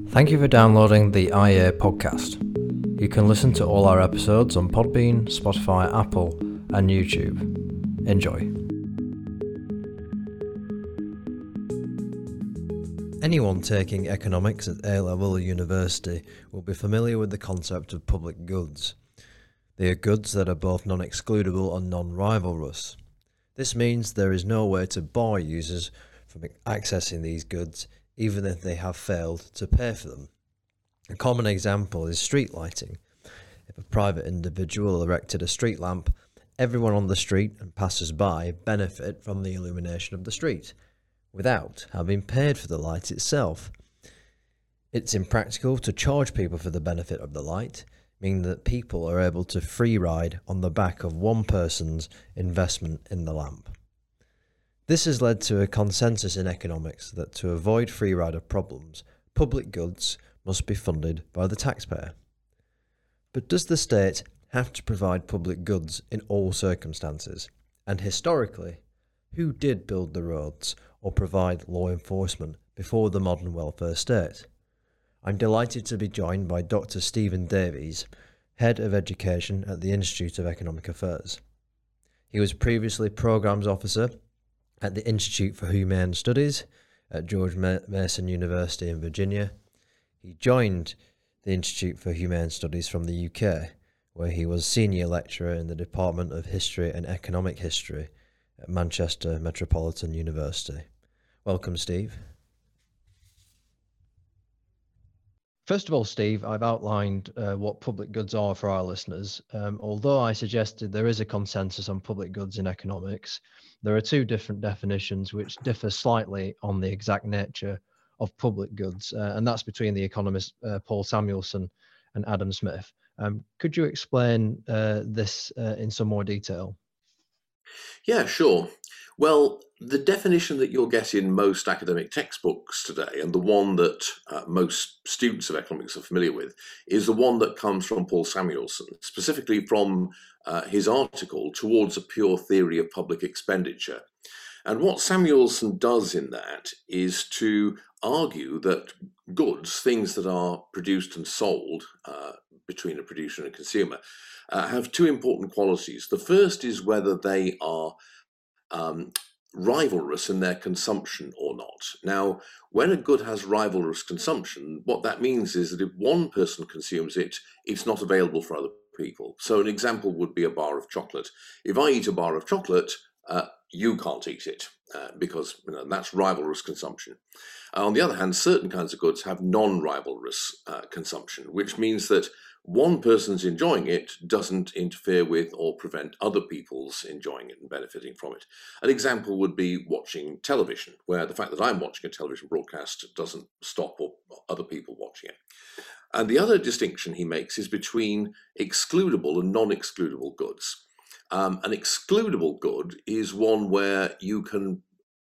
Thank you for downloading the IA podcast. You can listen to all our episodes on Podbean, Spotify, Apple, and YouTube. Enjoy. Anyone taking economics at A-level or university will be familiar with the concept of public goods. They are goods that are both non-excludable and non-rivalrous. This means there is no way to bar users from accessing these goods, even if they have failed to pay for them. A common example is street lighting. If a private individual erected a street lamp, everyone on the street and passers-by benefit from the illumination of the street, without having paid for the light itself. It's impractical to charge people for the benefit of the light, meaning that people are able to free ride on the back of one person's investment in the lamp. This has led to a consensus in economics that to avoid free rider problems, public goods must be funded by the taxpayer. But does the state have to provide public goods in all circumstances? And historically, who did build the roads or provide law enforcement before the modern welfare state? I'm delighted to be joined by Dr. Stephen Davies, Head of Education at the Institute of Economic Affairs. He was previously Programmes Officer at the Institute for Humane Studies at George Mason University in Virginia. He joined the Institute for Humane Studies from the UK, where he was Senior Lecturer in the Department of History and Economic History at Manchester Metropolitan University. Welcome, Steve. First of all, Steve, I've outlined what public goods are for our listeners. Although I suggested there is a consensus on public goods in economics, there are two different definitions which differ slightly on the exact nature of public goods, and that's between the economists Paul Samuelson and Adam Smith. Could you explain this in some more detail? Yeah, sure. Well, the definition that you'll get in most academic textbooks today, and the one that most students of economics are familiar with, is the one that comes from Paul Samuelson, specifically from his article, Towards a Pure Theory of Public Expenditure. And what Samuelson does in that is to argue that goods, things that are produced and sold between a producer and a consumer, have two important qualities. The first is whether they are rivalrous in their consumption or not. Now, when a good has rivalrous consumption, what that means is that if one person consumes it, it's not available for other people. So an example would be a bar of chocolate. If I eat a bar of chocolate, you can't eat it because that's rivalrous consumption. On the other hand, certain kinds of goods have non-rivalrous consumption, which means that one person's enjoying it doesn't interfere with or prevent other people's enjoying it and benefiting from it. An example would be watching television, where the fact that I'm watching a television broadcast doesn't stop other people watching it. And the other distinction he makes is between excludable and non-excludable goods. An excludable good is one where you can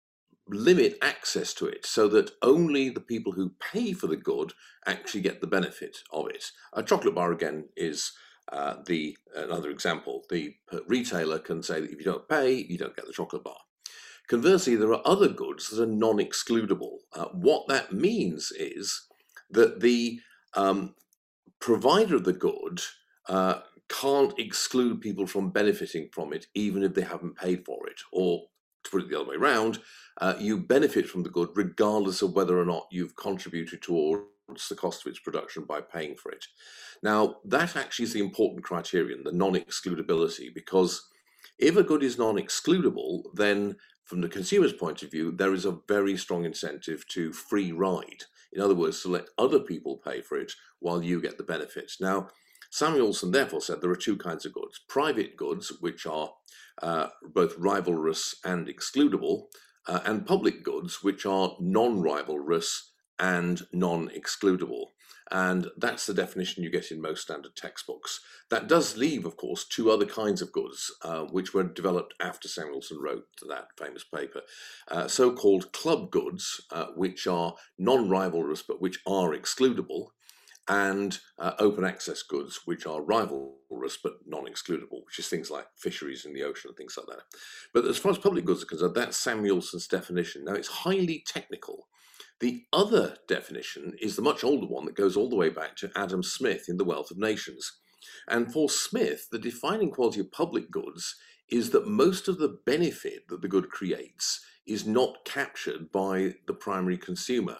limit access to it so that only the people who pay for the good actually get the benefit of it. A chocolate bar, again, is another example. The retailer can say that if you don't pay, you don't get the chocolate bar. Conversely, there are other goods that are non-excludable. What that means is that the provider of the good can't exclude people from benefiting from it, even if they haven't paid for it. Or, to put it the other way around, you benefit from the good regardless of whether or not you've contributed towards the cost of its production by paying for it. Now, that actually is the important criterion, the non-excludability, because if a good is non-excludable, then from the consumer's point of view, there is a very strong incentive to free ride. In other words, to let other people pay for it while you get the benefits. Now, Samuelson therefore said there are two kinds of goods. Private goods, which are both rivalrous and excludable, and public goods, which are non-rivalrous and non-excludable. And that's the definition you get in most standard textbooks. That does leave, of course, two other kinds of goods, which were developed after Samuelson wrote that famous paper. So-called club goods, which are non-rivalrous but which are excludable, and open access goods, which are rivalrous but non-excludable, which is things like fisheries in the ocean and things like that. But as far as public goods are concerned, that's Samuelson's definition. Now, it's highly technical, The other definition is the much older one that goes all the way back to Adam Smith in The Wealth of Nations. And for Smith, the defining quality of public goods is that most of the benefit that the good creates is not captured by the primary consumer.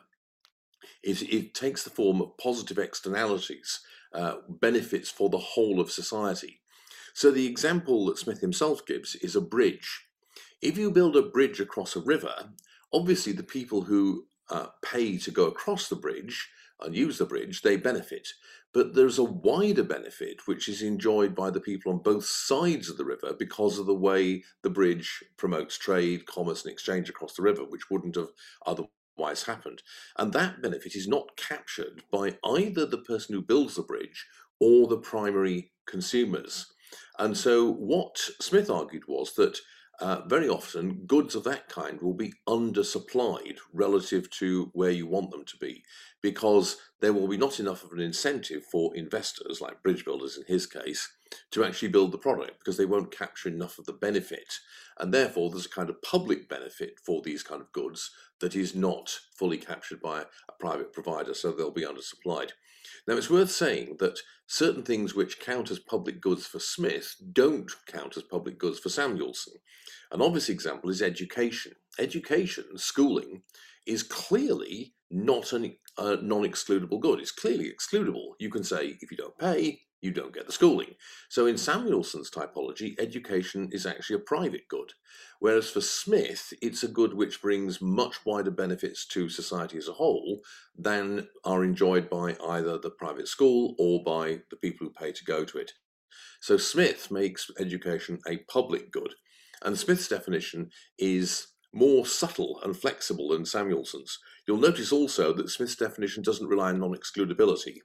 It takes the form of positive externalities, benefits for the whole of society. So the example that Smith himself gives is a bridge. If you build a bridge across a river, obviously the people who pay to go across the bridge and use the bridge, they benefit. But there's a wider benefit which is enjoyed by the people on both sides of the river because of the way the bridge promotes trade, commerce, and exchange across the river, which wouldn't have otherwise happened. And that benefit is not captured by either the person who builds the bridge or the primary consumers. And so what Smith argued was that very often goods of that kind will be undersupplied relative to where you want them to be, because there will be not enough of an incentive for investors, like bridge builders in his case, to actually build the product, because they won't capture enough of the benefit. And therefore, there's a kind of public benefit for these kind of goods that is not fully captured by a private provider, so they'll be undersupplied. Now, it's worth saying that certain things which count as public goods for Smith don't count as public goods for Samuelson. An obvious example is education. Education, schooling, is clearly not a non-excludable good. It's clearly excludable. You can say, if you don't pay, you don't get the schooling. So in Samuelson's typology, education is actually a private good. Whereas for Smith, it's a good which brings much wider benefits to society as a whole than are enjoyed by either the private school or by the people who pay to go to it. So Smith makes education a public good. And Smith's definition is more subtle and flexible than Samuelson's. You'll notice also that Smith's definition doesn't rely on non-excludability.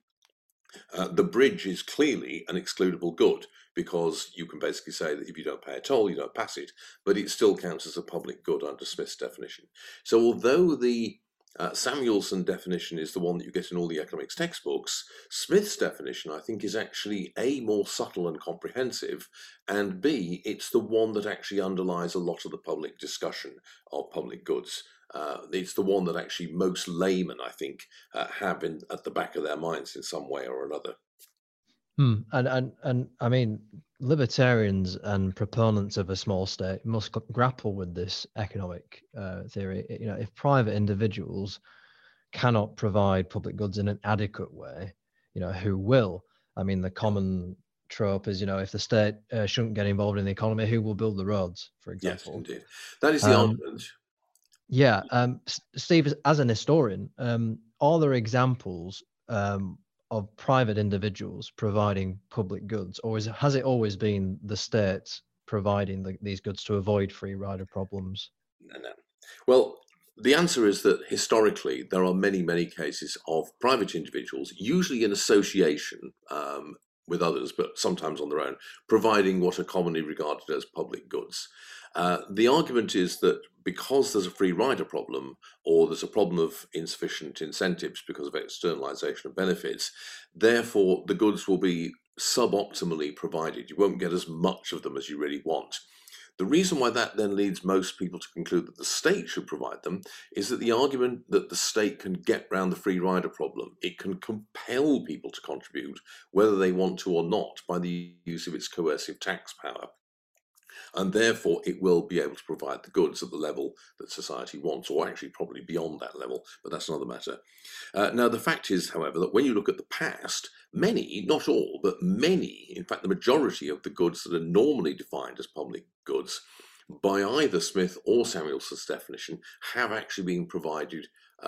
The bridge is clearly an excludable good, because you can basically say that if you don't pay a toll, you don't pass it, but it still counts as a public good under Smith's definition. So although the Samuelson definition is the one that you get in all the economics textbooks, Smith's definition, I think, is actually A, more subtle and comprehensive, and B, it's the one that actually underlies a lot of the public discussion of public goods. It's the one that actually most laymen, I think, have at the back of their minds in some way or another. And I mean, libertarians and proponents of a small state must grapple with this economic theory. You know, if private individuals cannot provide public goods in an adequate way, you know, who will? I mean, the common trope is, you know, if the state shouldn't get involved in the economy, who will build the roads, for example? Yes, indeed. That is the argument. Yeah, Steve, as an historian, are there examples of private individuals providing public goods, or has it always been the state providing these goods to avoid free rider problems? No. Well, the answer is that historically there are many, many cases of private individuals, usually in association with others, but sometimes on their own, providing what are commonly regarded as public goods. The argument is that because there's a free rider problem, or there's a problem of insufficient incentives because of externalization of benefits, therefore the goods will be suboptimally provided. You won't get as much of them as you really want. The reason why that then leads most people to conclude that the state should provide them is that the argument that the state can get around the free rider problem, it can compel people to contribute, whether they want to or not, by the use of its coercive tax power. And therefore it will be able to provide the goods at the level that society wants, or actually probably beyond that level, but that's another matter. Now, the fact is, however, that when you look at the past, many, not all, but many, in fact, the majority of the goods that are normally defined as public goods by either Smith or Samuelson's definition have actually been provided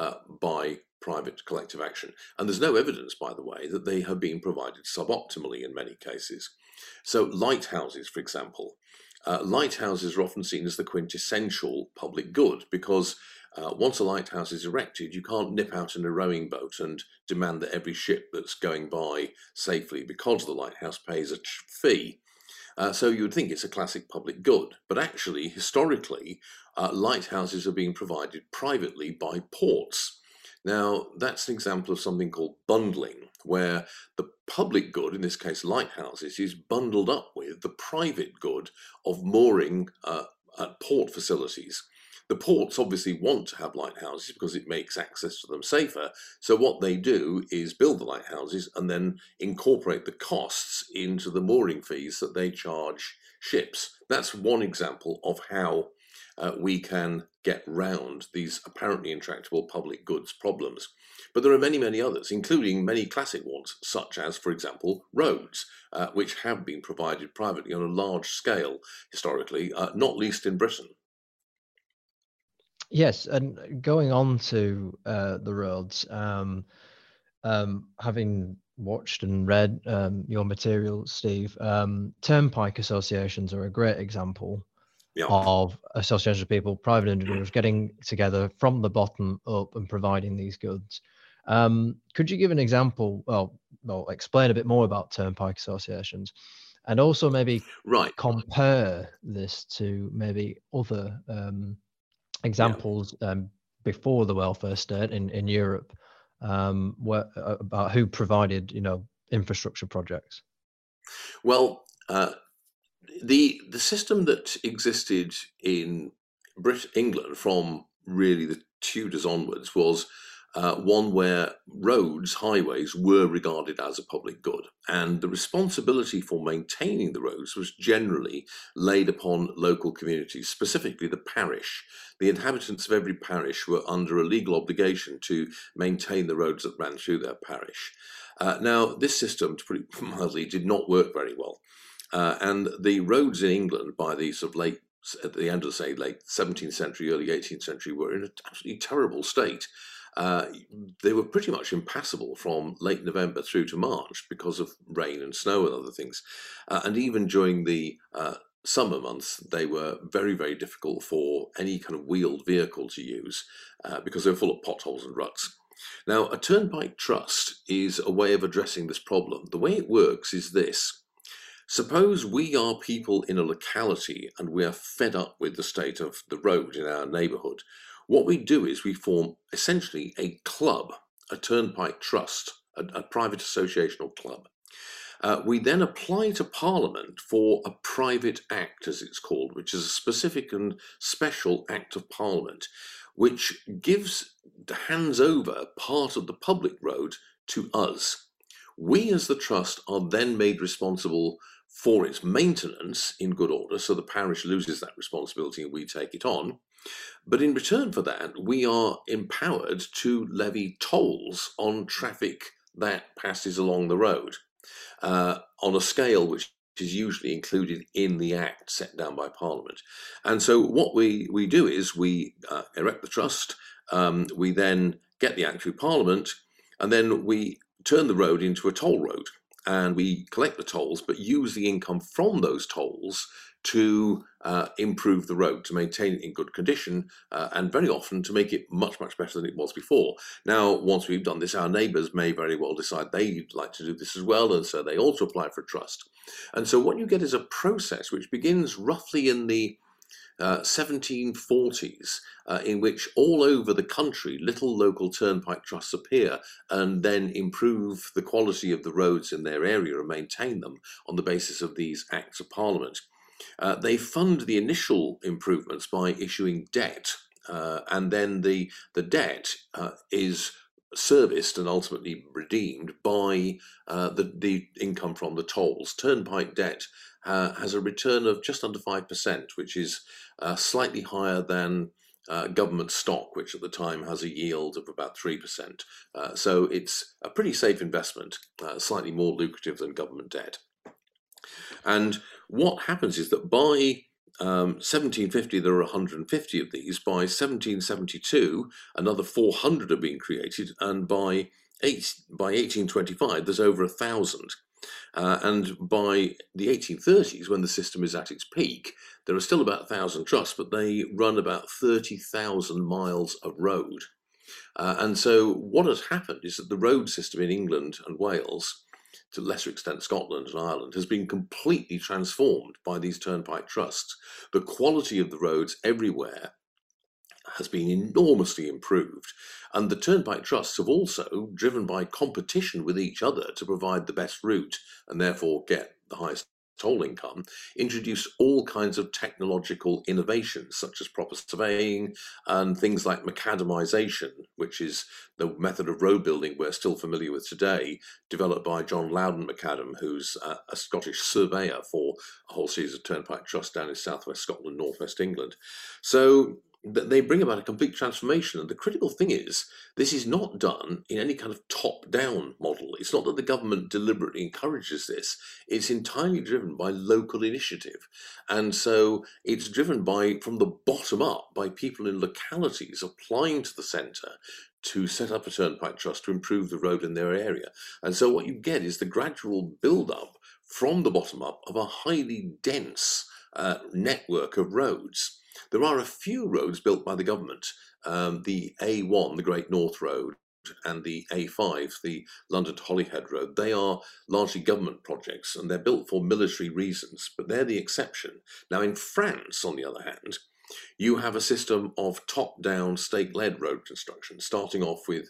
by private collective action. And there's no evidence, by the way, that they have been provided suboptimally in many cases. So lighthouses, for example, lighthouses are often seen as the quintessential public good, because once a lighthouse is erected, you can't nip out in a rowing boat and demand that every ship that's going by safely, because the lighthouse pays a fee. So you would think it's a classic public good, but actually, historically, lighthouses are being provided privately by ports. Now, that's an example of something called bundling, where the public good, in this case lighthouses, is bundled up with the private good of mooring at port facilities. The ports obviously want to have lighthouses because it makes access to them safer. So what they do is build the lighthouses and then incorporate the costs into the mooring fees that they charge ships. That's one example of how we can get round these apparently intractable public goods problems. But there are many, many others, including many classic ones, such as, for example, roads, which have been provided privately on a large scale historically, not least in Britain. Yes, and going on to the roads, having watched and read your material, Steve, turnpike associations are a great example Yeah. of associations of people, private individuals, getting together from the bottom up and providing these goods. Could you give an example, well, explain a bit more about turnpike associations, and also maybe Right. compare this to maybe other Yeah. examples before the welfare state in Europe, about who provided, infrastructure projects? Well, the system that existed in England from really the Tudors onwards was one where roads, highways, were regarded as a public good, and the responsibility for maintaining the roads was generally laid upon local communities, specifically the parish. The inhabitants of every parish were under a legal obligation to maintain the roads that ran through their parish. Now, this system, to put it mildly, did not work very well. And the roads in England by the sort of at the end of, say, late 17th century, early 18th century, were in an absolutely terrible state. They were pretty much impassable from late November through to March because of rain and snow and other things. And even during the summer months, they were very, very difficult for any kind of wheeled vehicle to use because they were full of potholes and ruts. Now, a turnpike trust is a way of addressing this problem. The way it works is this. Suppose we are people in a locality and we are fed up with the state of the road in our neighbourhood. What we do is we form essentially a club, a turnpike trust, a private associational club. We then apply to Parliament for a private act, as it's called, which is a specific and special act of Parliament, which hands over part of the public road to us. We, as the trust, are then made responsible for its maintenance in good order, so the parish loses that responsibility and we take it on. But in return for that, we are empowered to levy tolls on traffic that passes along the road on a scale which is usually included in the act set down by Parliament. And so what we do is we erect the trust, we then get the act through Parliament, and then we turn the road into a toll road, and we collect the tolls, but use the income from those tolls to improve the road, to maintain it in good condition, and very often to make it much, much better than it was before. Now, once we've done this, our neighbours may very well decide they'd like to do this as well, and so they also apply for a trust. And so what you get is a process which begins roughly in the 1740s, in which all over the country little local turnpike trusts appear and then improve the quality of the roads in their area and maintain them on the basis of these acts of Parliament. They fund the initial improvements by issuing debt, and then the debt is serviced and ultimately redeemed by the income from the tolls. Turnpike debt has a return of just under 5%, which is slightly higher than government stock, which at the time has a yield of about 3%. So it's a pretty safe investment, slightly more lucrative than government debt. And what happens is that by 1750, there are 150 of these. By 1772, another 400 are being created, and by 1825, there's over 1,000. And by the 1830s, when the system is at its peak, there are still about 1,000 trusts, but they run about 30,000 miles of road. And so what has happened is that the road system in England and Wales, to a lesser extent Scotland and Ireland, has been completely transformed by these turnpike trusts. The quality of the roads everywhere has been enormously improved, and the turnpike trusts have also driven by competition with each other to provide the best route and therefore get the highest toll income, introduced all kinds of technological innovations, such as proper surveying and things like macadamization, which is the method of road building we're still familiar with today, developed by John Loudon Macadam, who's a Scottish surveyor for a whole series of turnpike trusts down in southwest Scotland, northwest England. So they bring about a complete transformation. And the critical thing is, this is not done in any kind of top-down model. It's not that the government deliberately encourages this. It's entirely driven by local initiative. And so it's driven from the bottom up, by people in localities applying to the centre to set up a turnpike trust to improve the road in their area. And so what you get is the gradual build-up from the bottom up of a highly dense network of roads. There are a few roads built by the government, the A1, the Great North Road, and the A5, the London to Holyhead Road. They are largely government projects, and they're built for military reasons, but they're the exception. Now, in France, on the other hand, you have a system of top-down, state-led road construction, starting off with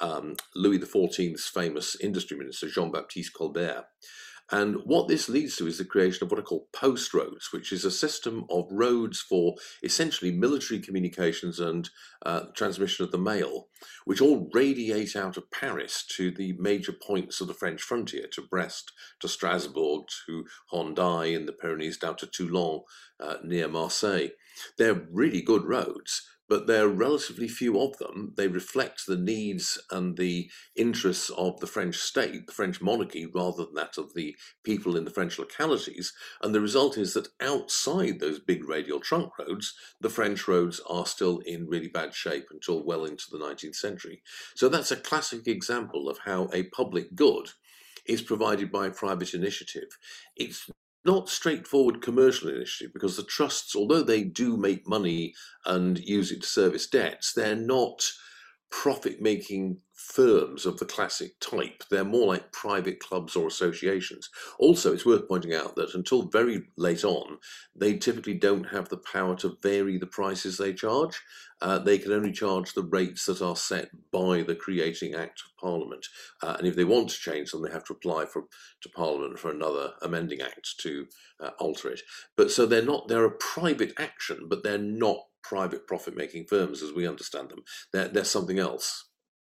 Louis XIV's famous industry minister, Jean-Baptiste Colbert. And what this leads to is the creation of what are called post roads, which is a system of roads for essentially military communications and transmission of the mail, which all radiate out of Paris to the major points of the French frontier, to Brest, to Strasbourg, to Hendaye in the Pyrenees, down to Toulon near Marseille. They're really good roads, but there are relatively few of them. They reflect the needs and the interests of the French state, the French monarchy, rather than that of the people in the French localities. And the result is that outside those big radial trunk roads, the French roads are still in really bad shape until well into the 19th century. So that's a classic example of how a public good is provided by private initiative. It's not straightforward commercial initiative, because the trusts, although they do make money and use it to service debts, they're not profit-making firms of the classic type. They're more like private clubs or associations. Also, it's worth pointing out that until very late on, they typically don't have the power to vary the prices they charge. They can only charge the rates that are set by the creating Act of Parliament. And if they want to change them, they have to apply to Parliament for another amending Act to alter it. But so they're a private action, but they're not private profit-making firms as we understand them. They're something else.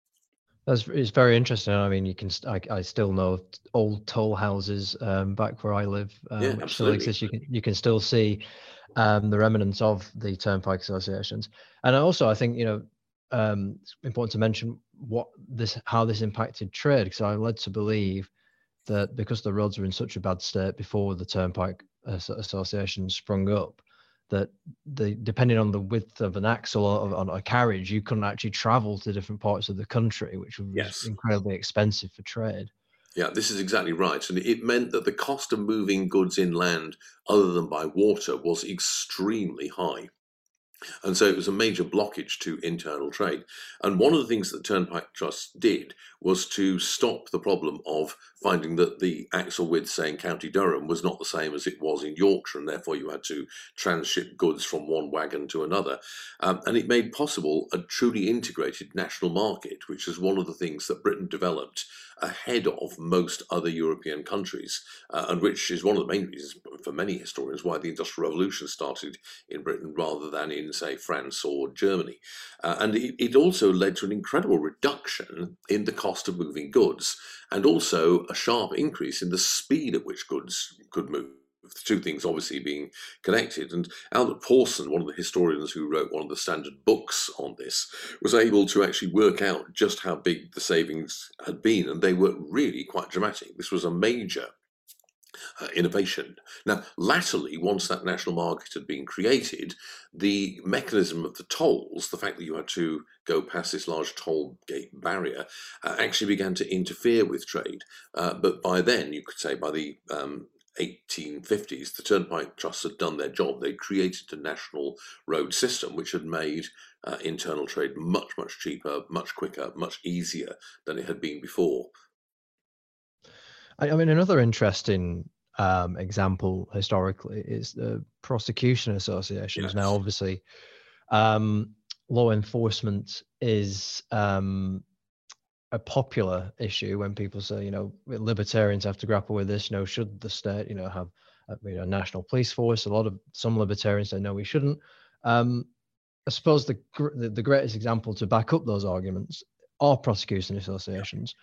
It's very interesting. I mean, I still know old toll houses back where I live, Yeah, which still absolutely. exist. You can still see the remnants of the turnpike associations. And also, I think it's important to mention how this impacted trade, because I'm led to believe that because the roads were in such a bad state before the turnpike association sprung up, that depending on the width of an axle or on a carriage, you couldn't actually travel to different parts of the country, which was Yes. incredibly expensive for trade. Yeah, this is exactly right. And it meant that the cost of moving goods inland other than by water was extremely high. And so it was a major blockage to internal trade. And one of the things that Turnpike Trust did was to stop the problem of finding that the axle width, say, in County Durham was not the same as it was in Yorkshire, and therefore you had to transship goods from one wagon to another. And it made possible a truly integrated national market, which is one of the things that Britain developed ahead of most other European countries, and which is one of the main reasons for many historians why the Industrial Revolution started in Britain rather than in, say, France or Germany. And it also led to an incredible reduction in the cost of moving goods, and also a sharp increase in the speed at which goods could move. The two things obviously being connected. And Albert Pawson, one of the historians who wrote one of the standard books on this, was able to actually work out just how big the savings had been, and they were really quite dramatic. This was a major innovation. Now, latterly, once that national market had been created, the mechanism of the tolls, the fact that you had to go past this large toll gate barrier, actually began to interfere with trade. But by then, you could say by the 1850s, the Turnpike Trusts had done their job. They created a national road system which had made internal trade much, much cheaper, much quicker, much easier than it had been before. I mean, another interesting example historically is the prosecution associations. Yes. Now, obviously, law enforcement is a popular issue when people say, libertarians have to grapple with this. Should the state, have national police force. Some libertarians say no, we shouldn't. I suppose the greatest example to back up those arguments are prosecution associations.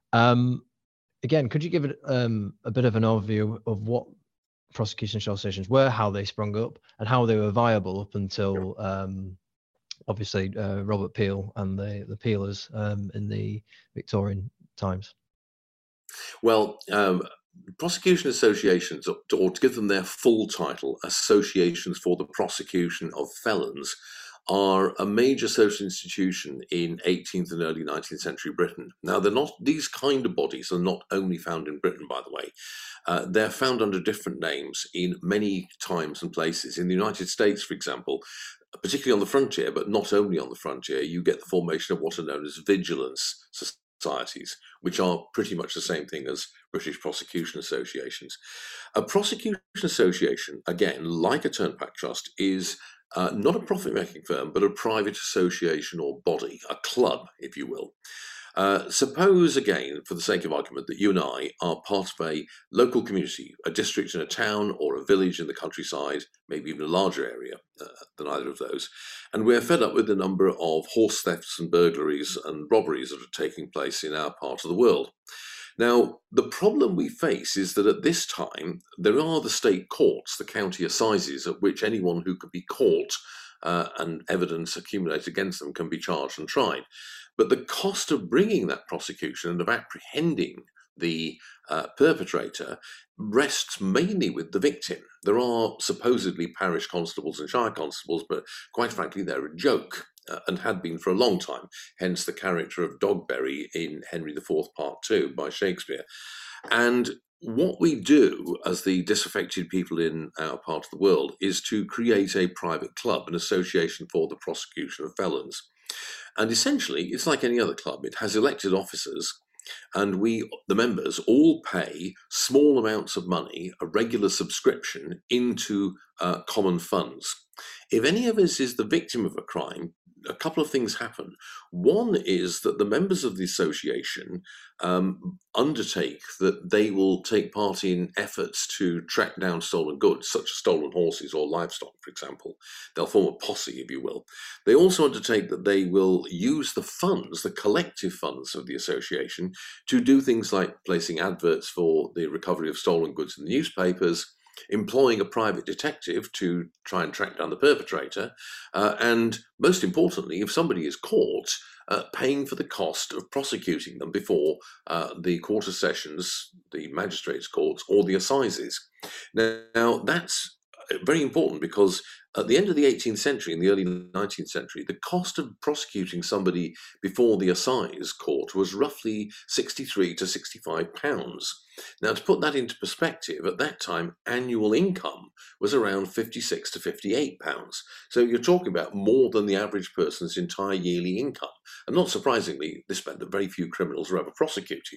Again, could you give it a bit of an overview of what prosecution associations were, how they sprung up, and how they were viable up until obviously Robert Peel and the Peelers in the Victorian times? Well, prosecution associations, or to give them their full title, associations for the prosecution of felons, are a major social institution in 18th and early 19th century Britain. Now, these kind of bodies are not only found in Britain, by the way. They're found under different names in many times and places. In the United States, for example, particularly on the frontier, but not only on the frontier, you get the formation of what are known as vigilance societies, which are pretty much the same thing as British prosecution associations. A prosecution association, again, like a Turnpike Trust, is not a profit-making firm, but a private association or body, a club, if you will. Suppose, again, for the sake of argument, that you and I are part of a local community, a district in a town or a village in the countryside, maybe even a larger area than either of those, and we're fed up with the number of horse thefts and burglaries and robberies that are taking place in our part of the world. Now, the problem we face is that at this time, there are the state courts, the county assizes, at which anyone who could be caught and evidence accumulated against them can be charged and tried. But the cost of bringing that prosecution and of apprehending the perpetrator rests mainly with the victim. There are supposedly parish constables and shire constables, but quite frankly, they're a joke. And had been for a long time, hence the character of Dogberry in Henry IV Part 2 by Shakespeare. And what we do as the disaffected people in our part of the world is to create a private club, an association for the prosecution of felons. And essentially, it's like any other club. It has elected officers, and we, the members, all pay small amounts of money, a regular subscription, into common funds. If any of us is the victim of a crime, a couple of things happen. One is that the members of the association undertake that they will take part in efforts to track down stolen goods, such as stolen horses or livestock, for example. They'll form a posse, if you will. They also undertake that they will use the funds, the collective funds of the association, to do things like placing adverts for the recovery of stolen goods in the newspapers, employing a private detective to try and track down the perpetrator, and most importantly, if somebody is caught, paying for the cost of prosecuting them before the Court of Sessions, the magistrates' courts, or the assizes. Now, that's very important because at the end of the 18th century and the early 19th century, the cost of prosecuting somebody before the assize court was roughly 63 to 65 pounds. Now, to put that into perspective, at that time, annual income was around 56 to 58 pounds. So you're talking about more than the average person's entire yearly income. And not surprisingly, this meant that very few criminals were ever prosecuted.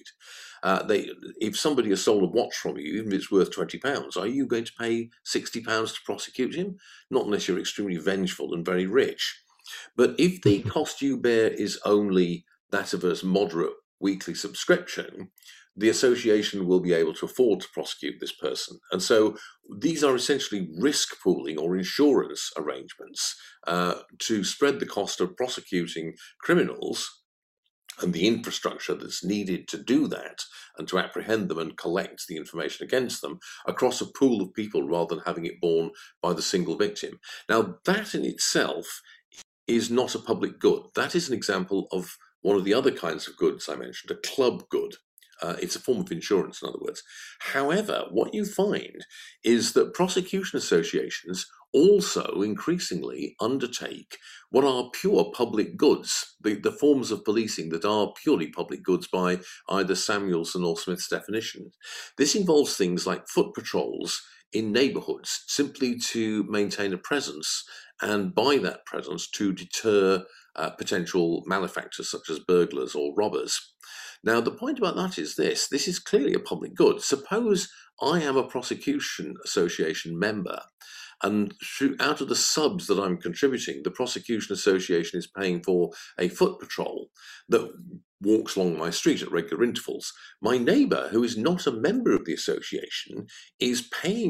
If somebody has stolen a watch from you, even if it's worth £20, are you going to pay £60 to prosecute him? Not unless you're extremely vengeful and very rich. But if the cost you bear is only that of a moderate weekly subscription, the association will be able to afford to prosecute this person. And so these are essentially risk pooling or insurance arrangements to spread the cost of prosecuting criminals and the infrastructure that's needed to do that and to apprehend them and collect the information against them across a pool of people rather than having it borne by the single victim. Now, that in itself is not a public good. That is an example of one of the other kinds of goods I mentioned, a club good. It's a form of insurance, in other words. However, what you find is that prosecution associations also increasingly undertake what are pure public goods, the forms of policing that are purely public goods by either Samuelson or Smith's definition. This involves things like foot patrols in neighbourhoods, simply to maintain a presence, and by that presence to deter potential malefactors such as burglars or robbers. Now, the point about that is this is clearly a public good. Suppose I am a prosecution association member, and out of the subs that I'm contributing, the prosecution association is paying for a foot patrol that walks along my street at regular intervals. My neighbour, who is not a member of the association, is paying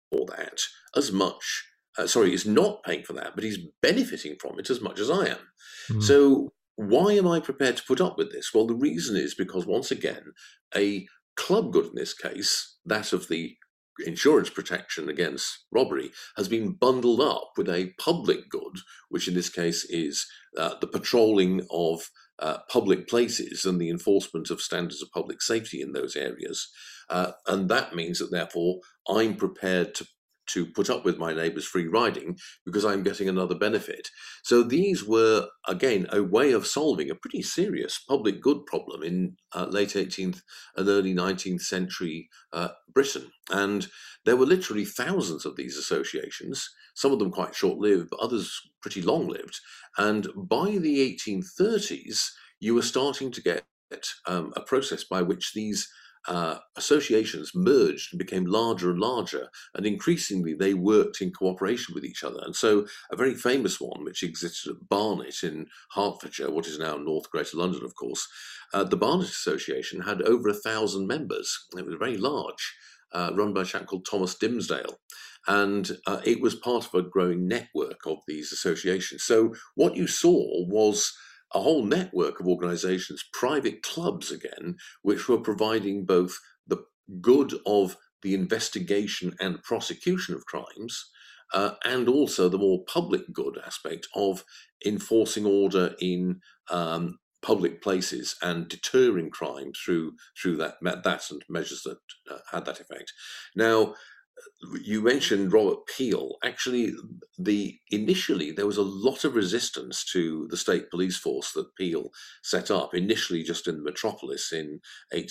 that as much. Is not paying for that, but he's benefiting from it as much as I am. Mm. So why am I prepared to put up with this? Well, the reason is because, once again, a club good in this case, that of the insurance protection against robbery, has been bundled up with a public good, which in this case is the patrolling of public places and the enforcement of standards of public safety in those areas. And that means that, therefore, I'm prepared to put up with my neighbour's free riding because I'm getting another benefit. So these were, again, a way of solving a pretty serious public good problem in late 18th and early 19th century Britain. And there were literally thousands of these associations, some of them quite short-lived, but others pretty long-lived. And by the 1830s, you were starting to get a process by which these associations merged and became larger and larger, and increasingly they worked in cooperation with each other. And so a very famous one, which existed at Barnet in Hertfordshire, what is now North Greater London, of course, the Barnet Association had over 1,000 members. It was very large, run by a chap called Thomas Dimsdale. And it was part of a growing network of these associations. So what you saw was a whole network of organizations, private clubs again, which were providing both the good of the investigation and prosecution of crimes, and also the more public good aspect of enforcing order in public places and deterring crime through that and measures that had that effect. Now, you mentioned Robert Peel. Actually, initially there was a lot of resistance to the state police force that Peel set up, initially just in the metropolis in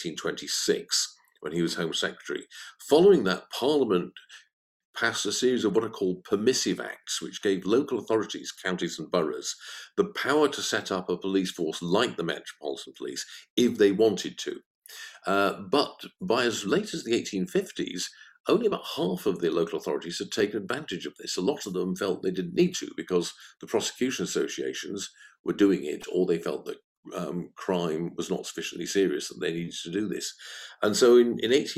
1826 when he was Home Secretary. Following that, Parliament passed a series of what are called permissive acts, which gave local authorities, counties and boroughs, the power to set up a police force like the Metropolitan Police if they wanted to. But by as late as the 1850s, only about half of the local authorities had taken advantage of this. A lot of them felt they didn't need to because the prosecution associations were doing it, or they felt that crime was not sufficiently serious that they needed to do this. And so in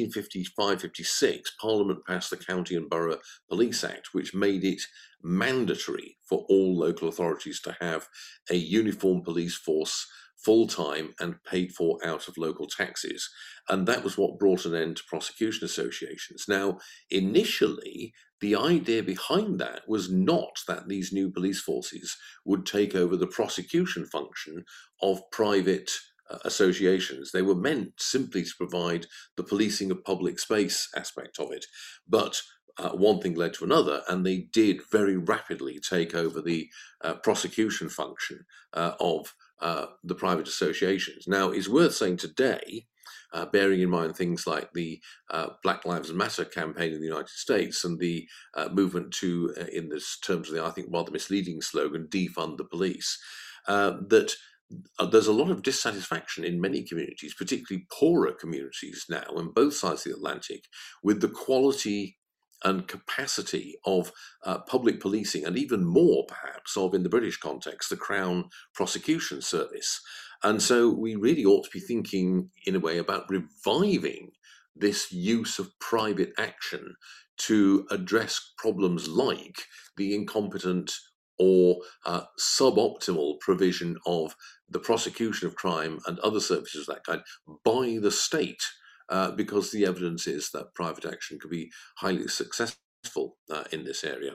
1855-56, Parliament passed the County and Borough Police Act, which made it mandatory for all local authorities to have a uniform police force, full-time and paid for out of local taxes. And that was what brought an end to prosecution associations. Now, initially, the idea behind that was not that these new police forces would take over the prosecution function of private associations. They were meant simply to provide the policing of public space aspect of it. But one thing led to another, and they did very rapidly take over the prosecution function of the private associations. Now, it's worth saying today, bearing in mind things like the Black Lives Matter campaign in the United States and the movement to, in this terms of the, I think, rather misleading slogan, defund the police, that there's a lot of dissatisfaction in many communities, particularly poorer communities now on both sides of the Atlantic, with the quality and capacity of public policing, and even more perhaps of, in the British context, the Crown Prosecution Service. And so we really ought to be thinking in a way about reviving this use of private action to address problems like the incompetent or suboptimal provision of the prosecution of crime and other services of that kind by the state. Because the evidence is that private action could be highly successful in this area.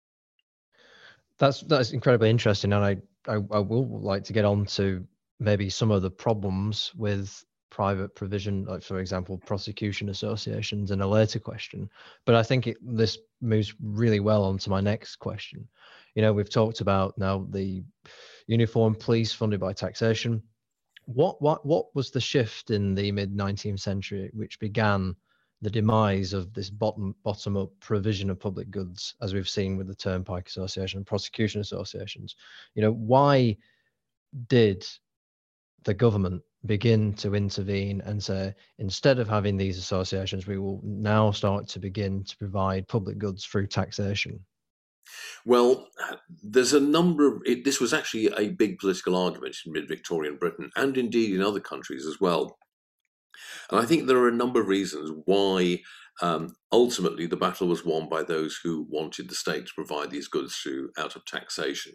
That's incredibly interesting, and I will like to get on to maybe some of the problems with private provision, like for example, prosecution associations, in a later question. But I think this moves really well on to my next question. You know, we've talked about now the uniform police funded by taxation. What was the shift in the mid-19th century which began the demise of this bottom-up provision of public goods, as we've seen with the Turnpike Association and prosecution associations? You know, why did the government begin to intervene and say, instead of having these associations, we will now start to begin to provide public goods through taxation? Well, there's a number of, this was actually a big political argument in mid-Victorian Britain and indeed in other countries as well. And I think there are a number of reasons why Ultimately, the battle was won by those who wanted the state to provide these goods out of taxation.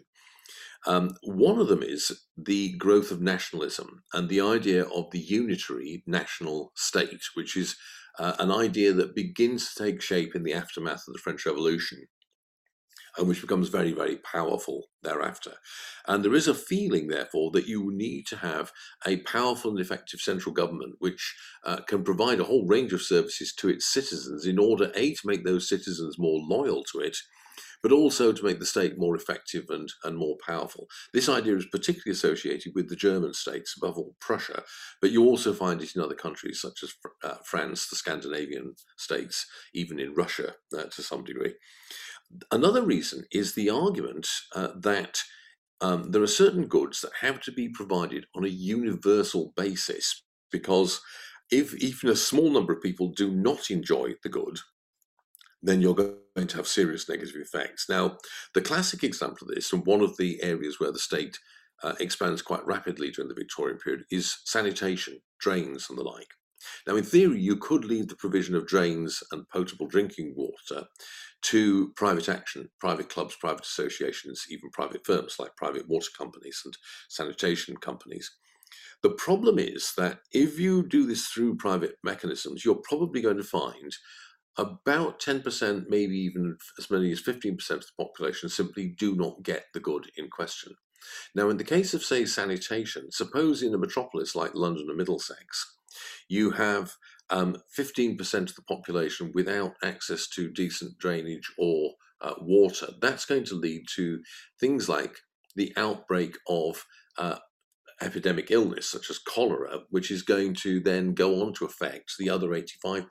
One of them is the growth of nationalism and the idea of the unitary national state, which is an idea that begins to take shape in the aftermath of the French Revolution, and which becomes very, very powerful thereafter. And there is a feeling, therefore, that you need to have a powerful and effective central government which can provide a whole range of services to its citizens in order, A, to make those citizens more loyal to it, but also to make the state more effective and more powerful. This idea is particularly associated with the German states, above all Prussia, but you also find it in other countries such as France, the Scandinavian states, even in Russia to some degree. Another reason is the argument that there are certain goods that have to be provided on a universal basis, because if even a small number of people do not enjoy the good, then you're going to have serious negative effects. Now, the classic example of this, and one of the areas where the state expands quite rapidly during the Victorian period, is sanitation, drains and the like. Now, in theory, you could leave the provision of drains and potable drinking water to private action, private clubs, private associations, even private firms like private water companies and sanitation companies. The problem is that if you do this through private mechanisms, you're probably going to find about 10%, maybe even as many as 15% of the population simply do not get the good in question. Now, in the case of, say, sanitation, suppose in a metropolis like London or Middlesex, you have 15% of the population without access to decent drainage or water. That's going to lead to things like the outbreak of epidemic illness, such as cholera, which is going to then go on to affect the other 85%.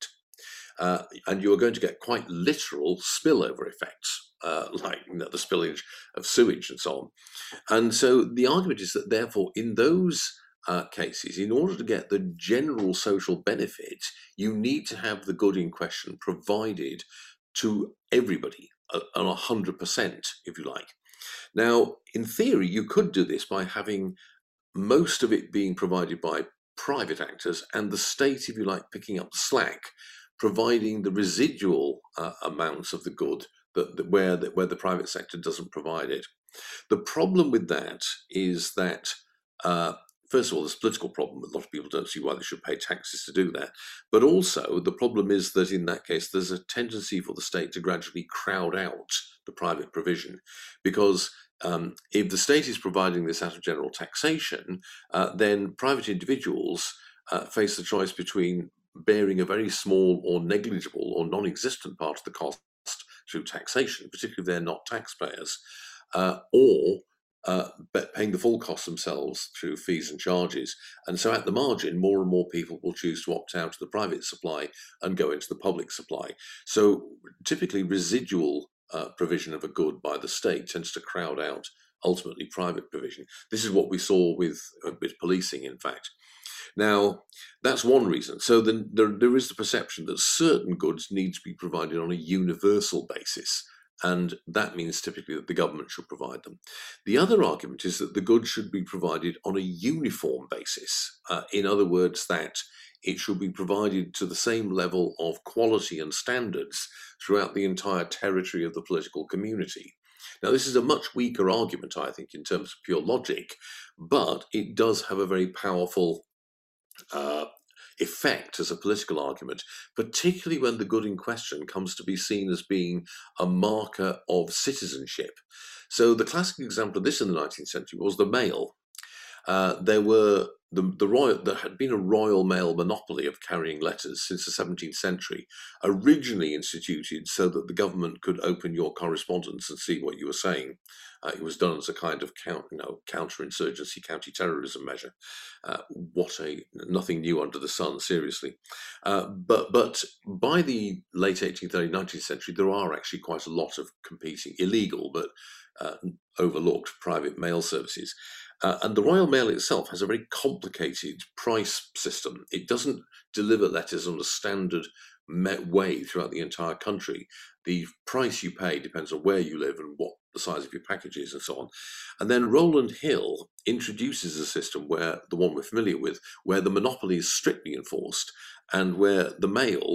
And you're going to get quite literal spillover effects, like the spillage of sewage and so on. And so the argument is that, therefore, in those cases, in order to get the general social benefit, you need to have the good in question provided to everybody on 100%, if you like. Now, in theory, you could do this by having most of it being provided by private actors and the state, if you like, picking up the slack, providing the residual amounts of the good where the private sector doesn't provide it. The problem with that is that, first of all, there's a political problem. A lot of people don't see why they should pay taxes to do that. But also, the problem is that in that case, there's a tendency for the state to gradually crowd out the private provision, because if the state is providing this out of general taxation, then private individuals face the choice between bearing a very small or negligible or non-existent part of the cost through taxation, particularly if they're not taxpayers, or paying the full cost themselves through fees and charges. And so at the margin, more and more people will choose to opt out of the private supply and go into the public supply. So typically residual provision of a good by the state tends to crowd out ultimately private provision. This is what we saw with policing, in fact. Now, that's one reason. So then there is the perception that certain goods need to be provided on a universal basis, and that means typically that the government should provide them. The other argument is that the goods should be provided on a uniform basis. In other words, that it should be provided to the same level of quality and standards throughout the entire territory of the political community. Now, this is a much weaker argument, I think, in terms of pure logic, but it does have a very powerful effect as a political argument, particularly when the good in question comes to be seen as being a marker of citizenship. So the classic example of this in the 19th century was the mail. There had been a royal mail monopoly of carrying letters since the 17th century, originally instituted so that the government could open your correspondence and see what you were saying. It was done as a kind of counterinsurgency, counter-terrorism measure. Nothing new under the sun, seriously. But by the late 18th, early 19th century, there are actually quite a lot of competing, illegal but overlooked private mail services. And the Royal Mail itself has a very complicated price system. It doesn't deliver letters on a standard way throughout the entire country. The price you pay depends on where you live and what the size of your package is and so on. And then Rowland Hill introduces a system where, the one we're familiar with, where the monopoly is strictly enforced and where the mail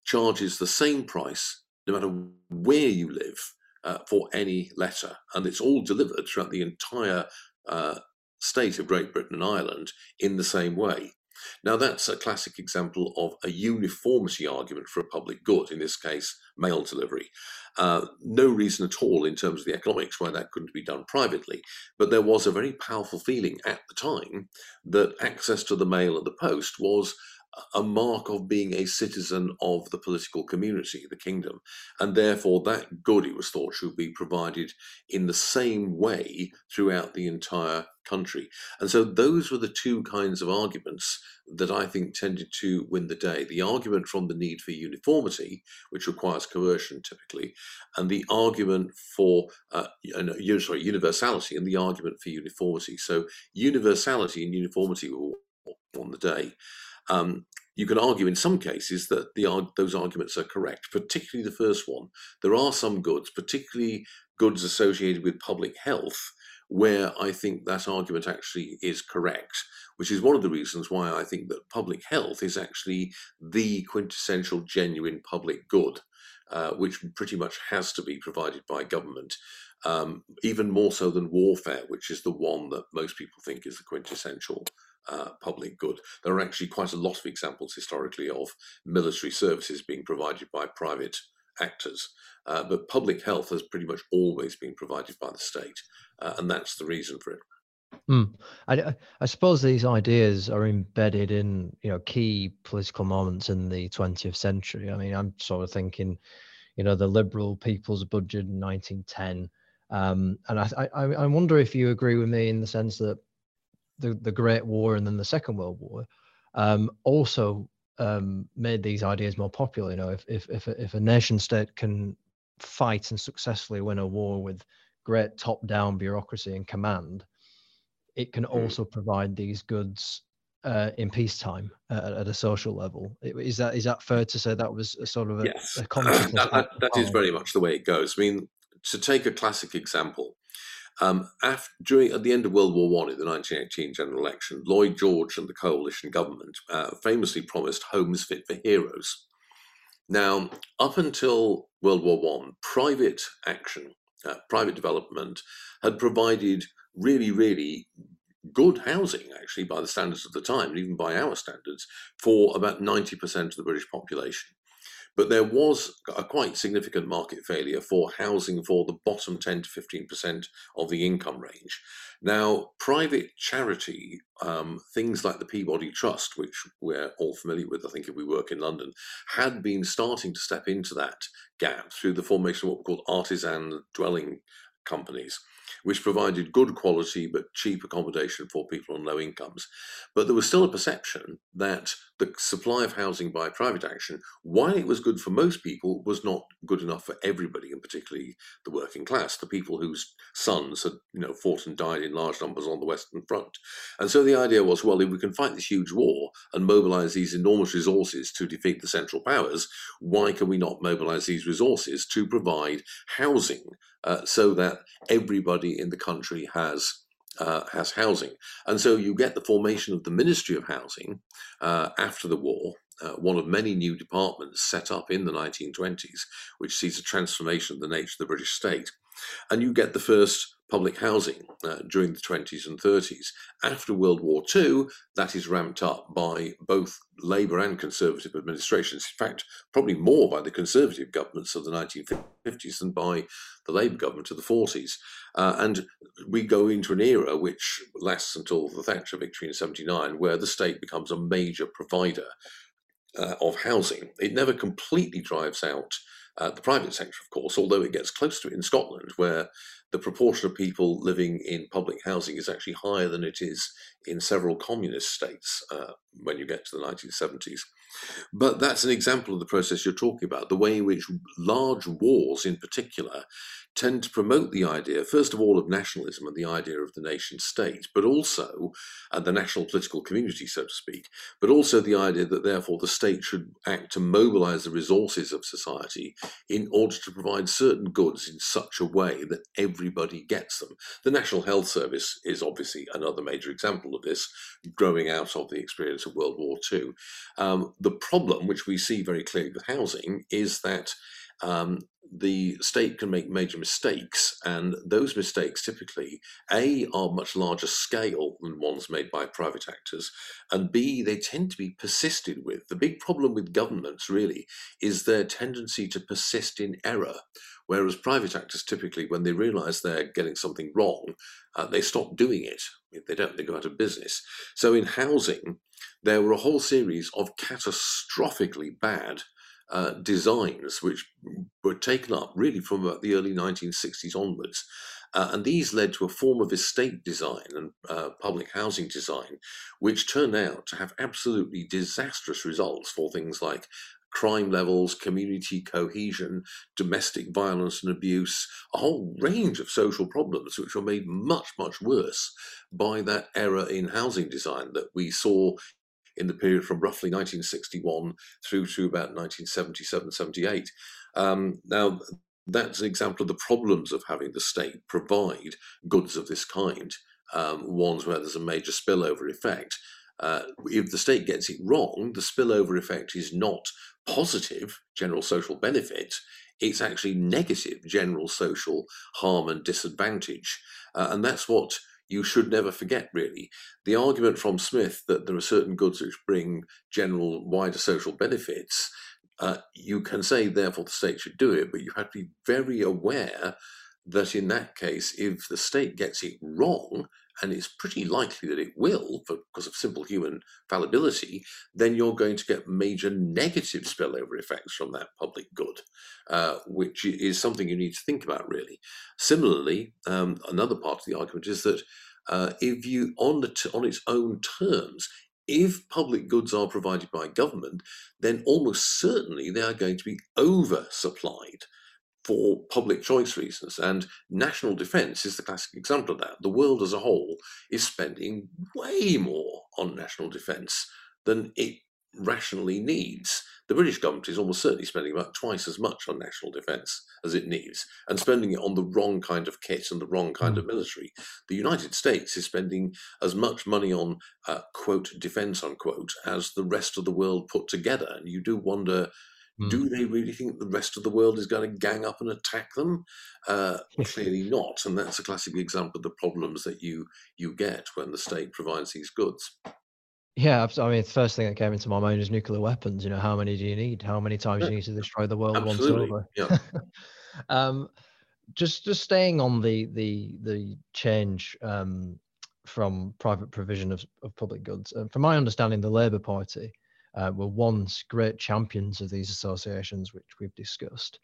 charges the same price no matter where you live for any letter, and it's all delivered throughout the entire state of Great Britain and Ireland in the same way. Now, that's a classic example of a uniformity argument for a public good, in this case, mail delivery. No reason at all in terms of the economics why that couldn't be done privately, but there was a very powerful feeling at the time that access to the mail and the post was a mark of being a citizen of the political community, the kingdom, and therefore that good, it was thought, should be provided in the same way throughout the entire country. And so those were the two kinds of arguments that I think tended to win the day. The argument from the need for uniformity, which requires coercion typically, and the argument for universality and the argument for uniformity. So universality and uniformity won the day. You can argue in some cases that those arguments are correct, particularly the first one. There are some goods, particularly goods associated with public health, where I think that argument actually is correct, which is one of the reasons why I think that public health is actually the quintessential genuine public good, which pretty much has to be provided by government, even more so than warfare, which is the one that most people think is the quintessential public good. There are actually quite a lot of examples historically of military services being provided by private actors, but public health has pretty much always been provided by the state, and that's the reason for it. I suppose these ideas are embedded in key political moments in the 20th century. I mean, I'm sort of thinking, the Liberal People's Budget in 1910, and I wonder if you agree with me in the sense that the Great War and then the Second World War also made these ideas more popular. If a nation state can fight and successfully win a war with great top-down bureaucracy and command, it can also provide these goods in peacetime at a social level. Is that fair to say? That was a sort of a consciousness? That is very much the way it goes. I mean, to take a classic example, at the end of World War I, in the 1918 general election, Lloyd George and the coalition government famously promised homes fit for heroes. Now, up until World War I, private action, private development had provided really, really good housing, actually, by the standards of the time, and even by our standards, for about 90% of the British population. But there was a quite significant market failure for housing for the bottom 10 to 15% of the income range. Now, private charity, things like the Peabody Trust, which we're all familiar with, I think, if we work in London, had been starting to step into that gap through the formation of what were called artisan dwelling companies, which provided good quality but cheap accommodation for people on low incomes. But there was still a perception that the supply of housing by private action, while it was good for most people, was not good enough for everybody, and particularly the working class, the people whose sons had fought and died in large numbers on the Western Front. And so the idea was, well, if we can fight this huge war and mobilize these enormous resources to defeat the Central Powers, why can we not mobilize these resources to provide housing so that everybody in the country has housing? And so you get the formation of the Ministry of Housing after the war, one of many new departments set up in the 1920s, which sees a transformation of the nature of the British state. And you get the first public housing during the 20s and 30s. After World War II, that is ramped up by both Labour and Conservative administrations. In fact, probably more by the Conservative governments of the 1950s than by the Labour government of the 40s. And we go into an era which lasts until the Thatcher victory in 79, where the state becomes a major provider of housing. It never completely drives out the private sector, of course, although it gets close to it in Scotland, where the proportion of people living in public housing is actually higher than it is in several communist states when you get to the 1970s. But that's an example of the process you're talking about, the way in which large wars in particular tend to promote the idea, first of all, of nationalism and the idea of the nation state, but also the national political community, so to speak, but also the idea that therefore the state should act to mobilize the resources of society in order to provide certain goods in such a way that everybody gets them. The National Health Service is obviously another major example of this, growing out of the experience of World War II. The problem, which we see very clearly with housing, is that the state can make major mistakes, and those mistakes typically, A, are much larger scale than ones made by private actors, and B, they tend to be persisted with. The big problem with governments really is their tendency to persist in error, whereas private actors typically, when they realize they're getting something wrong, they stop doing it. If they don't, they go out of business. So in housing, there were a whole series of catastrophically bad designs which were taken up really from about the early 1960s onwards. And these led to a form of estate design and public housing design, which turned out to have absolutely disastrous results for things like crime levels, community cohesion, domestic violence and abuse, a whole range of social problems which were made much, much worse by that error in housing design that we saw in the period from roughly 1961 through to about 1977, 78. Now, that's an example of the problems of having the state provide goods of this kind, ones where there's a major spillover effect. If the state gets it wrong, the spillover effect is not positive general social benefit, it's actually negative general social harm and disadvantage. And that's what you should never forget, really. The argument from Smith that there are certain goods which bring general wider social benefits, you can say, therefore, the state should do it, but you have to be very aware that in that case, if the state gets it wrong, and it's pretty likely that it will, because of simple human fallibility, then you're going to get major negative spillover effects from that public good, which is something you need to think about, really. Similarly, another part of the argument is that if you, on its own terms, if public goods are provided by government, then almost certainly they are going to be oversupplied for public choice reasons. And national defense is the classic example of that. The world as a whole is spending way more on national defense than it rationally needs. The British government is almost certainly spending about twice as much on national defense as it needs, and spending it on the wrong kind of kit and the wrong kind of military. The United States is spending as much money on, quote, defense, unquote, as the rest of the world put together. And you do wonder, do they really think the rest of the world is going to gang up and attack them? Clearly not. And that's a classic example of the problems that you get when the state provides these goods. Yeah, I mean, the first thing that came into my mind is nuclear weapons. How many do you need? How many times do Yeah, you need to destroy the world once absolutely. over? Yeah. Just staying on the change from private provision of public goods. From my understanding, the Labour Party were once great champions of these associations, which we've discussed.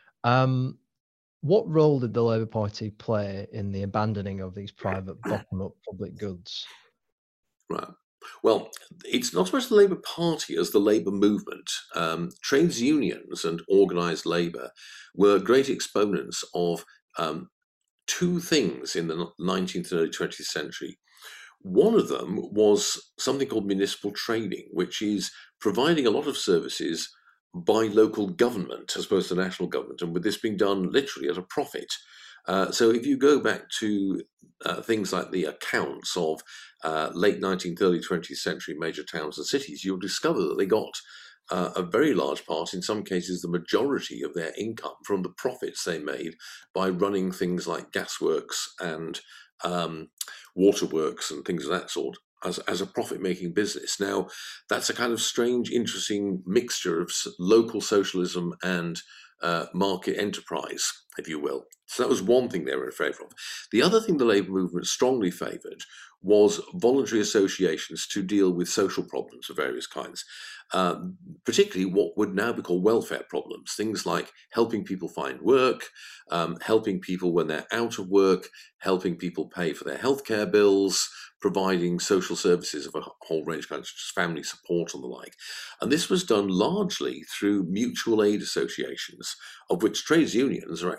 What role did the Labour Party play in the abandoning of these private bottom-up public goods? Right. Well, it's not so much the Labour Party as the Labour movement. Trades unions and organised labour were great exponents of two things in the 19th and early 20th century. One of them was something called municipal trading, which is providing a lot of services by local government as opposed to national government, and with this being done literally at a profit. So if you go back to things like the accounts of late 19th, early 20th century major towns and cities, you'll discover that they got a very large part, in some cases the majority of their income, from the profits they made by running things like gasworks and waterworks and things of that sort as a profit-making business. Now, that's a kind of strange, interesting mixture of local socialism and market enterprise, if you will. So that was one thing they were in favour of. The other thing the Labour movement strongly favoured was voluntary associations to deal with social problems of various kinds, particularly what would now be called welfare problems, things like helping people find work, helping people when they're out of work, helping people pay for their healthcare bills, providing social services of a whole range of kinds, such as family support and the like. And this was done largely through mutual aid associations, of which trades unions are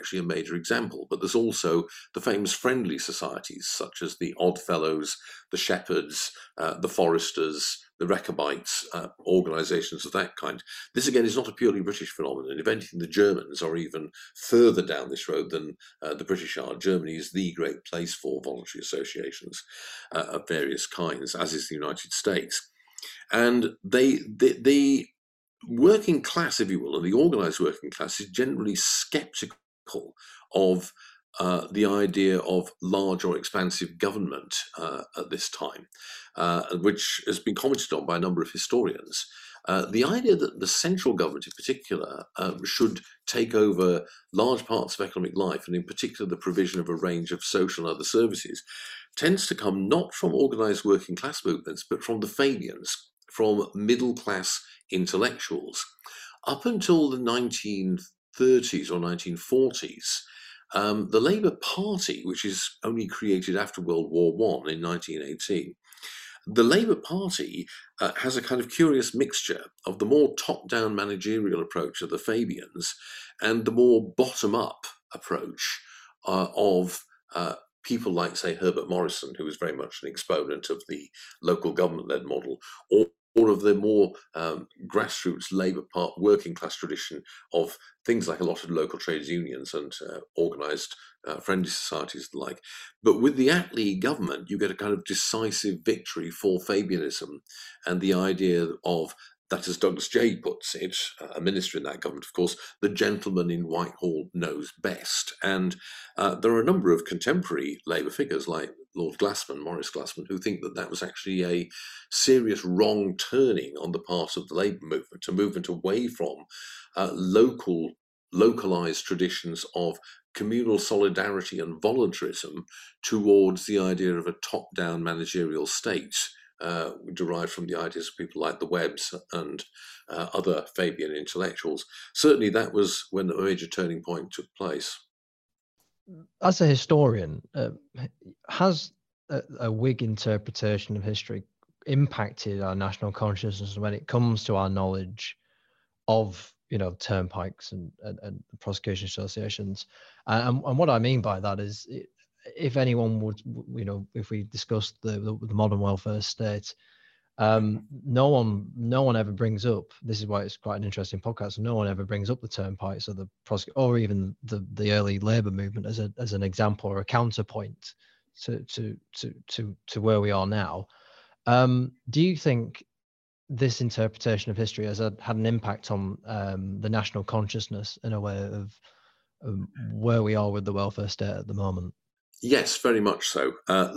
actually a major example, but there's also the famous friendly societies such as the Odd Fellows, the Shepherds, the Foresters, the Rechabites, organisations of that kind. This again is not a purely British phenomenon. If anything, the Germans are even further down this road than the British are. Germany is the great place for voluntary associations of various kinds, as is the United States. And the working class, if you will, and the organised working class is generally sceptical of the idea of large or expansive government at this time, which has been commented on by a number of historians. The idea that the central government in particular should take over large parts of economic life, and in particular the provision of a range of social and other services, tends to come not from organised working class movements, but from the Fabians, from middle class intellectuals. Up until the 1930s or 1940s, the Labour Party, which is only created after World War I in 1918, the Labour Party has a kind of curious mixture of the more top-down managerial approach of the Fabians and the more bottom-up approach of people like, say, Herbert Morrison, who was very much an exponent of the local government-led model, or of the more grassroots Labour Party working class tradition of things like a lot of local trades unions and organised friendly societies and the like. But with the Attlee government, you get a kind of decisive victory for Fabianism and the idea of that, as Douglas Jay puts it, a minister in that government, of course, the gentleman in Whitehall knows best. And there are a number of contemporary Labour figures like Lord Glassman, Maurice Glassman, who think that that was actually a serious wrong turning on the part of the Labour movement, a movement away from localised traditions of communal solidarity and voluntarism towards the idea of a top-down managerial state, derived from the ideas of people like the Webbs and other Fabian intellectuals. Certainly that was when a major turning point took place. As a historian, has a Whig interpretation of history impacted our national consciousness when it comes to our knowledge of, turnpikes and prosecution associations? And what I mean by that is, if anyone would, if we discussed the modern welfare state, no one ever brings up, this is why it's quite an interesting podcast, no one ever brings up the turnpikes or or even the early Labour movement as an example or a counterpoint to where we are now. Do you think this interpretation of history has had an impact on the national consciousness in a way of where we are with the welfare state at the moment? Yes, very much so.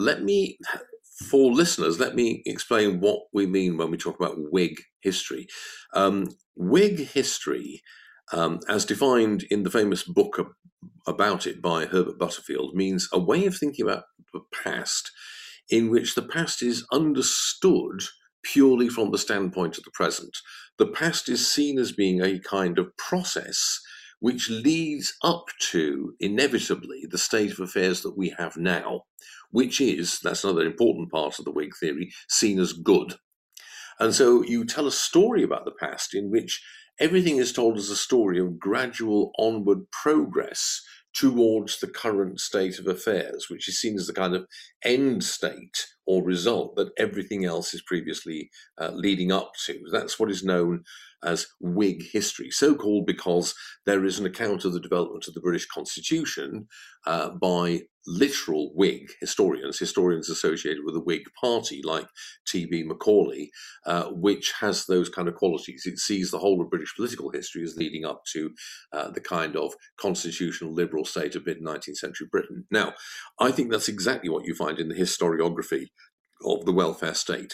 For listeners, let me explain what we mean when we talk about Whig history. Whig history, as defined in the famous book about it by Herbert Butterfield, means a way of thinking about the past in which the past is understood purely from the standpoint of the present. The past is seen as being a kind of process which leads up to, inevitably, the state of affairs that we have now, which is, that's another important part of the Whig theory, seen as good. And so you tell a story about the past in which everything is told as a story of gradual onward progress towards the current state of affairs, which is seen as the kind of end state or result that everything else is previously leading up to. That's what is known as Whig history, so called because there is an account of the development of the British Constitution by literal Whig historians associated with the Whig Party, like T.B. Macaulay, which has those kind of qualities. It sees the whole of British political history as leading up to the kind of constitutional liberal state of mid-19th century Britain. Now, I think that's exactly what you find in the historiography of the welfare state.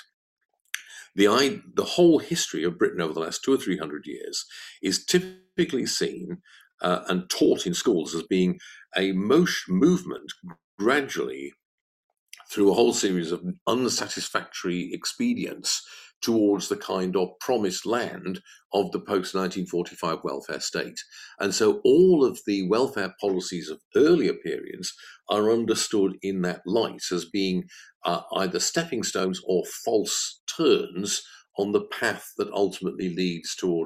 The whole history of Britain over the last 200 or 300 years is typically seen and taught in schools as being a movement gradually through a whole series of unsatisfactory expedients towards the kind of promised land of the post-1945 welfare state. And so all of the welfare policies of earlier periods are understood in that light as being either stepping stones or false turns on the path that ultimately leads towards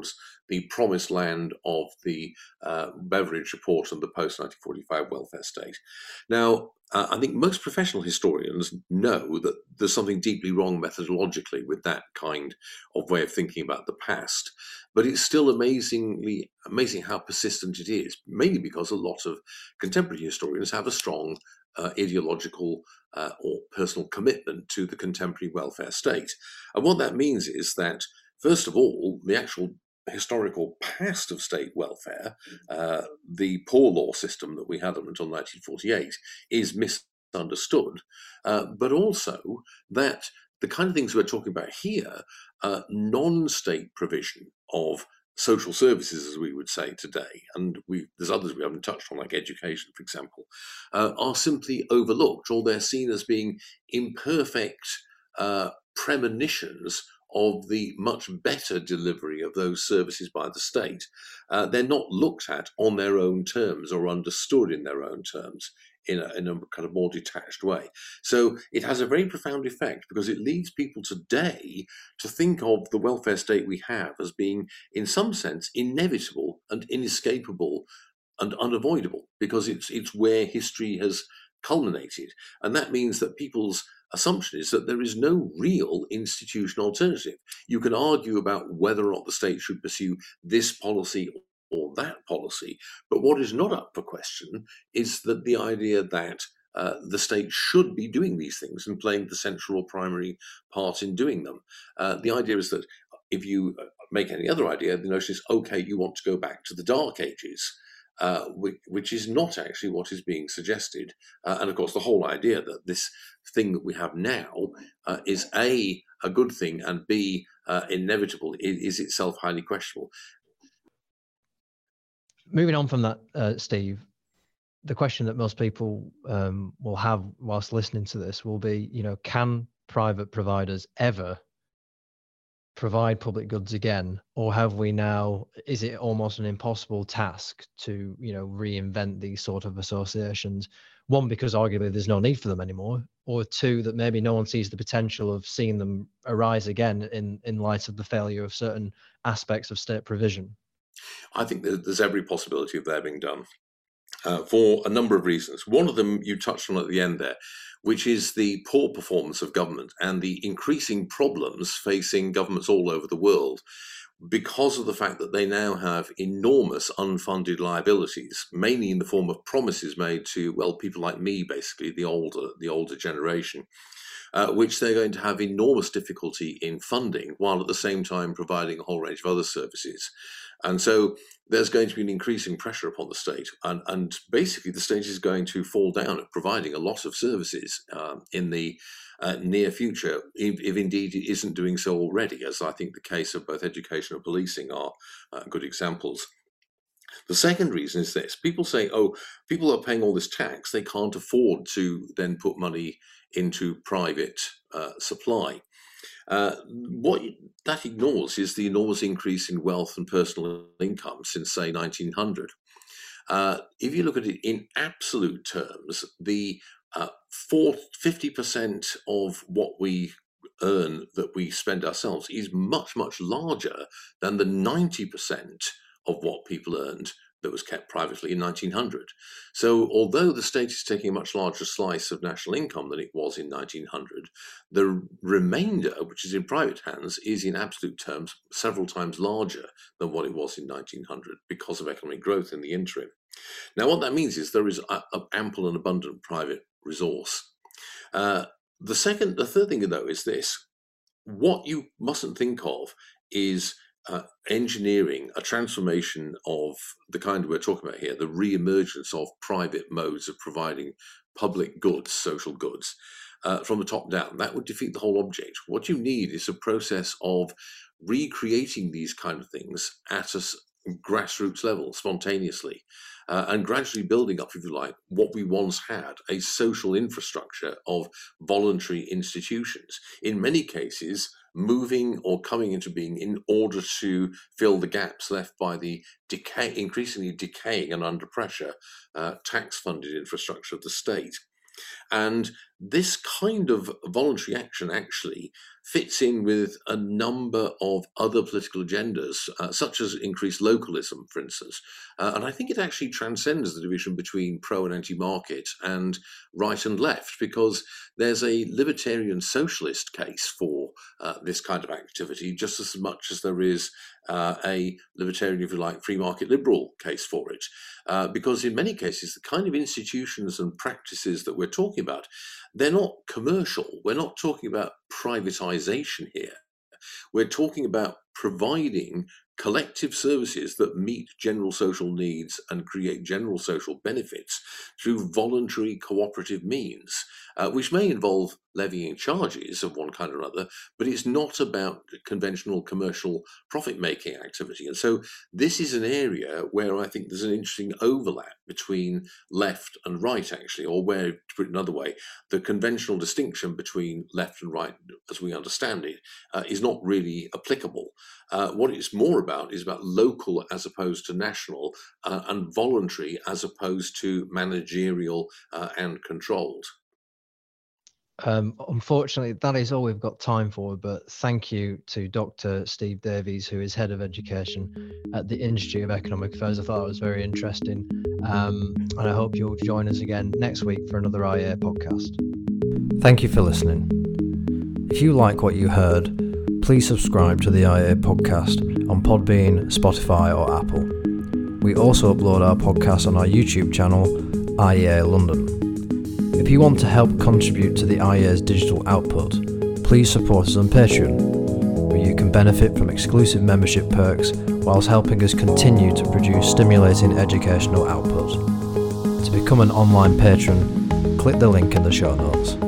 the promised land of the Beveridge Report and the post-1945 welfare state. Now, I think most professional historians know that there's something deeply wrong methodologically with that kind of way of thinking about the past, but it's still amazing how persistent it is, mainly because a lot of contemporary historians have a strong ideological or personal commitment to the contemporary welfare state. And what that means is that, first of all, the actual historical past of state welfare, the poor law system that we had until 1948, is misunderstood, but also that the kind of things we're talking about here, non-state provision of social services, as we would say today, and there's others we haven't touched on, like education, for example, are simply overlooked, or they're seen as being imperfect premonitions of the much better delivery of those services by the state. They're not looked at on their own terms or understood in their own terms in a kind of more detached way. So it has a very profound effect because it leads people today to think of the welfare state we have as being, in some sense, inevitable and inescapable and unavoidable, because it's where history has culminated. And that means that people's assumption is that there is no real institutional alternative. You can argue about whether or not the state should pursue this policy or that policy, but what is not up for question is that the idea that the state should be doing these things and playing the central or primary part in doing them. The idea is that if you make any other idea, the notion is, okay, you want to go back to the Dark Ages, which is not actually what is being suggested. And of course, the whole idea that this thing that we have now is A, a good thing, and B, inevitable, is itself highly questionable. Moving on from that, Steve, the question that most people will have whilst listening to this will be, can private providers ever provide public goods again, or have we now, is it almost an impossible task to reinvent these sort of associations? One, because arguably there's no need for them anymore, or two, that maybe no one sees the potential of seeing them arise again in light of the failure of certain aspects of state provision. I think there's every possibility of that being done for a number of reasons. One of them you touched on at the end there, which is the poor performance of government and the increasing problems facing governments all over the world because of the fact that they now have enormous unfunded liabilities, mainly in the form of promises made to, well, people like me, basically, the older generation, which they're going to have enormous difficulty in funding, while at the same time providing a whole range of other services. And so there's going to be an increasing pressure upon the state, and basically the state is going to fall down at providing a lot of services in the near future, if indeed it isn't doing so already, as I think the case of both education and policing are good examples. The second reason is this. People say, oh, people are paying all this tax, they can't afford to then put money into private supply. What that ignores is the enormous increase in wealth and personal income since, say, 1900. If you look at it in absolute terms, the 50% of what we earn that we spend ourselves is much, much larger than the 90% of what people earned that was kept privately in 1900. So although the state is taking a much larger slice of national income than it was in 1900, the remainder, which is in private hands, is in absolute terms several times larger than what it was in 1900 because of economic growth in the interim. Now, what that means is there is ample and abundant private resource. The third thing, though, is this. What you mustn't think of is engineering a transformation of the kind we're talking about here, the re-emergence of private modes of providing public goods, social goods, from the top down. That would defeat the whole object. What you need is a process of recreating these kind of things at a grassroots level, spontaneously, and gradually building up, if you like, what we once had, a social infrastructure of voluntary institutions. In many cases, moving or coming into being in order to fill the gaps left by the increasingly decaying and under pressure tax-funded infrastructure of the state. And this kind of voluntary action actually fits in with a number of other political agendas, such as increased localism, for instance. And I think it actually transcends the division between pro and anti-market and right and left, because there's a libertarian socialist case for this kind of activity, just as much as there is a libertarian, if you like, free market liberal case for it. Because in many cases, the kind of institutions and practices that we're talking about, they're not commercial. We're not talking about privatization here. We're talking about providing collective services that meet general social needs and create general social benefits through voluntary cooperative means, which may involve levying charges of one kind or other, but it's not about conventional commercial profit-making activity. And so this is an area where I think there's an interesting overlap between left and right, actually, or where, to put it another way, the conventional distinction between left and right, as we understand it, is not really applicable. What it's more about is about local as opposed to national, and voluntary as opposed to managerial and controlled. Unfortunately, that is all we've got time for, but thank you to Dr. Steve Davies, who is Head of Education at the Institute of Economic Affairs. I thought it was very interesting, and I hope you'll join us again next week for another IEA podcast. Thank you for listening. If you like what you heard, please subscribe to the IEA podcast on Podbean, Spotify or Apple. We also upload our podcast on our YouTube channel, IEA London. If you want to help contribute to the IEA's digital output, please support us on Patreon, where you can benefit from exclusive membership perks whilst helping us continue to produce stimulating educational output. To become an online patron, click the link in the show notes.